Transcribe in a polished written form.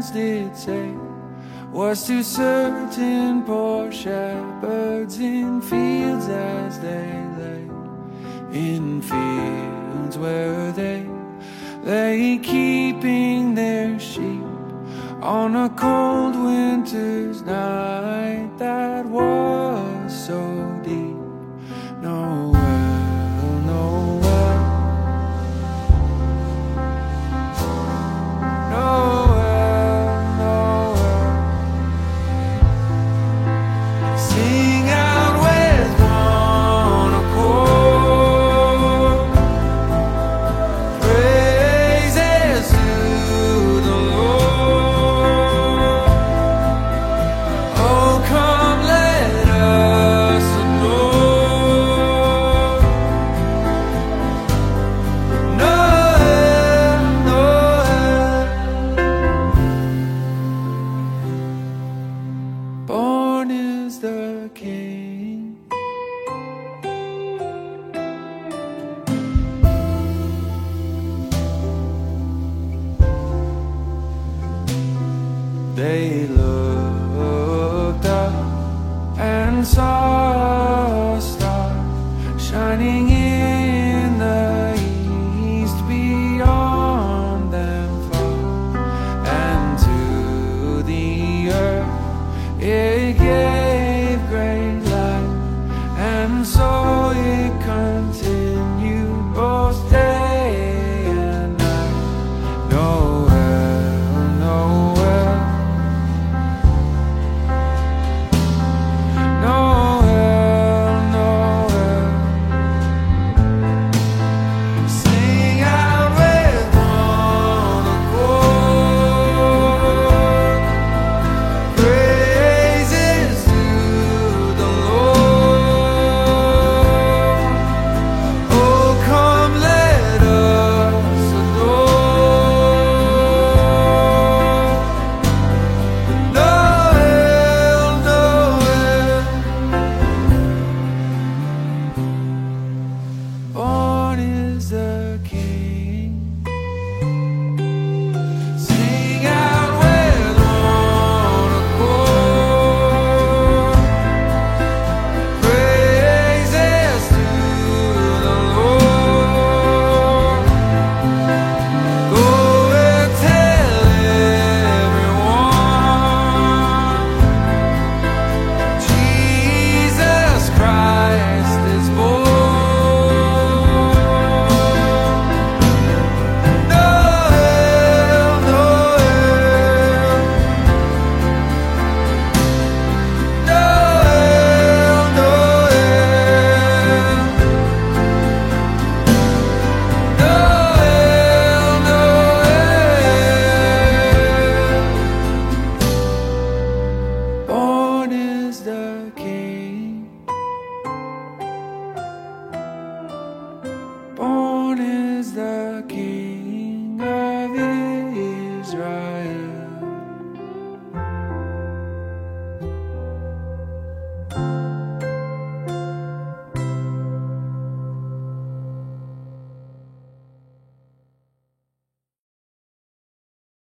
shepherds did say was to certain poor shepherds in fields as they lay, in fields where they lay keeping their sheep on a cold winter's night that was so deep. Noel, Noel, Noel, Noel, sing out with one accord, praises to the Lord. Oh, come let us adore Noel, Noel. Born is the King. They look